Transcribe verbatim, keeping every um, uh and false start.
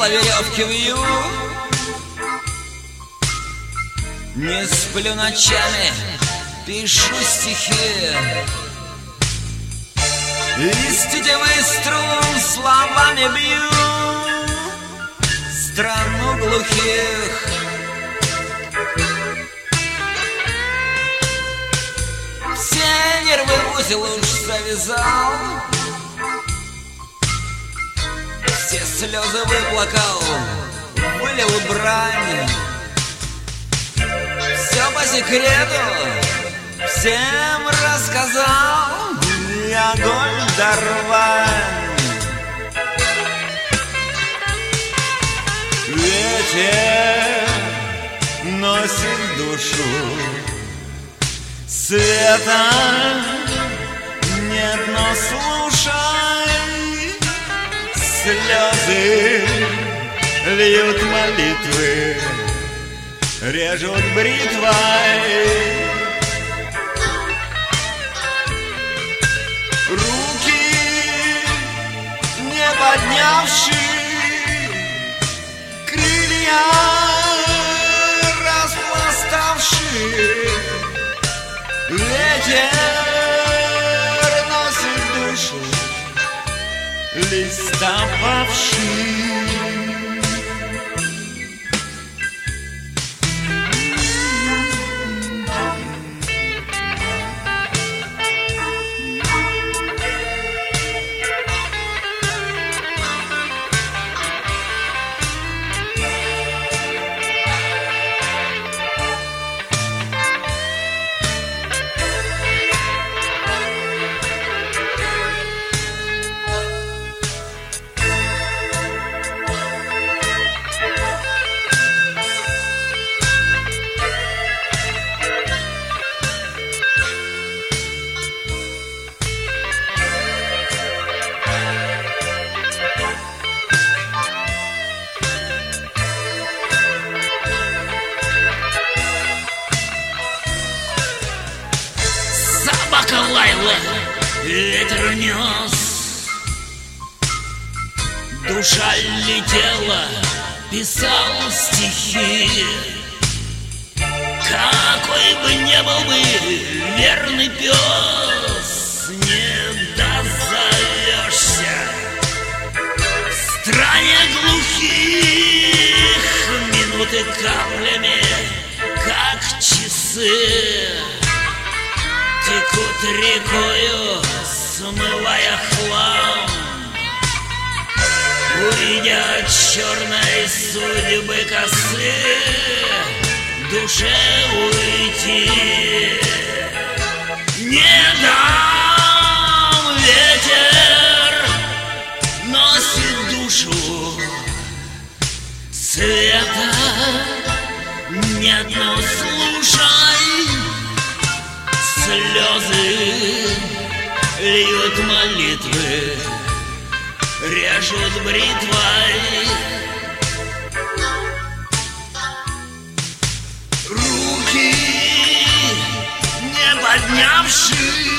одеяло веревки вью, не сплю ночами, пишу стихи. Из тетивы струн словами бью страну глухих. Все нервы в узел уж завязал, все слезы выплакал, вылил брань. Все по секрету всем рассказал, и огонь да рвань. Ветер носит душу, света нет, но слушай, слезы льют молитвы, режут бритвой. Руки не поднявшие, крылья распластавшие, ветер носит душу, листопавший. Лайла, ветер нес, душа летела, писал стихи. Какой бы ни был бы верный пес, не дозовешься в стране глухих. Минуты каплями, как часы, текут рекою, смывая хлам. Уйдя от черной судьбы косы, душе уйти не дам. Ветер носит душу, света нет, но слушай, слезы льют молитвы, режут бритвой. Руки не поднявшие,